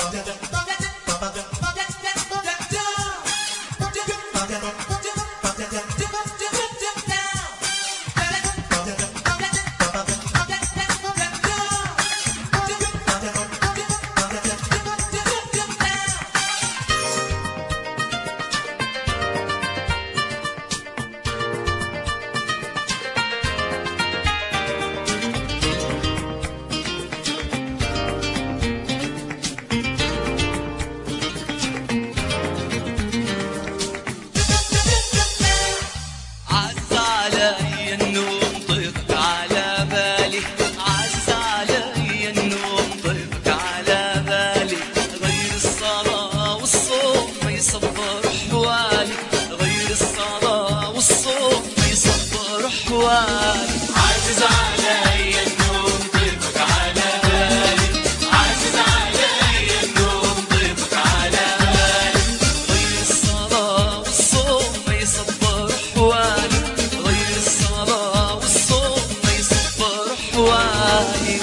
عازز علي النوم ضيفك على بالي، عازز علي النوم ضيفك على بالي. غير الصلاة والصوم ما يصبر حوالي، غير الصلاة والصوم ما يصبر حوالي.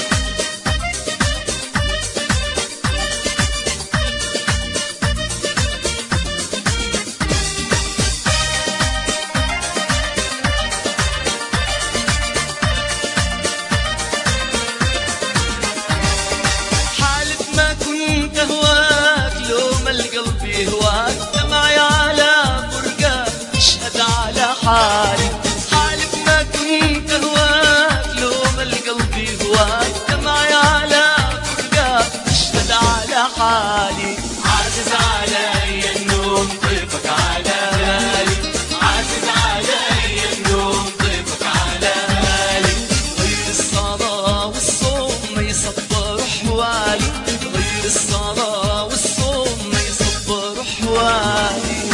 هواك دمعي على فرقاك اشهد على حالي، حالف ما كنت هواك لوم القلب هواك دمعي على فرقاك اشهد على حالي. عازز علي النوم ضيفك على بالي، عازز علي النوم ضيفك على بالي. غير الصلاة والصوم ما يصبر حوالي، غير الصلاة والصوم ما يصبر حوالي.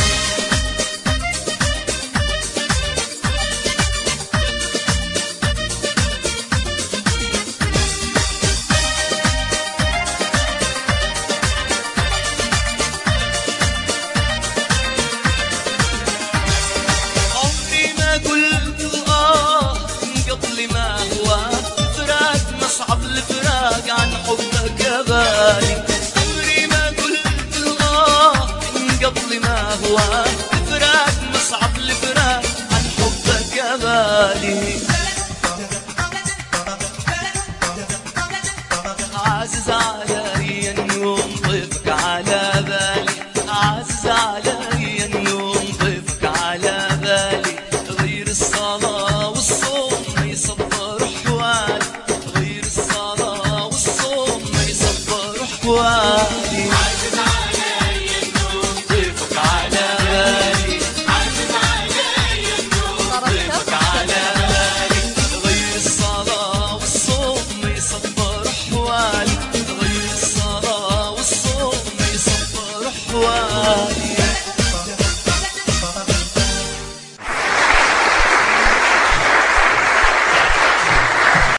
عمري ما قلت من قبل ما هو فراق، نصعب الفراق عن حبك يا غالي. عمري ما قلت من قبل ما هو فراق، نصعب الفراق عن حبك يا غالي. عازز علي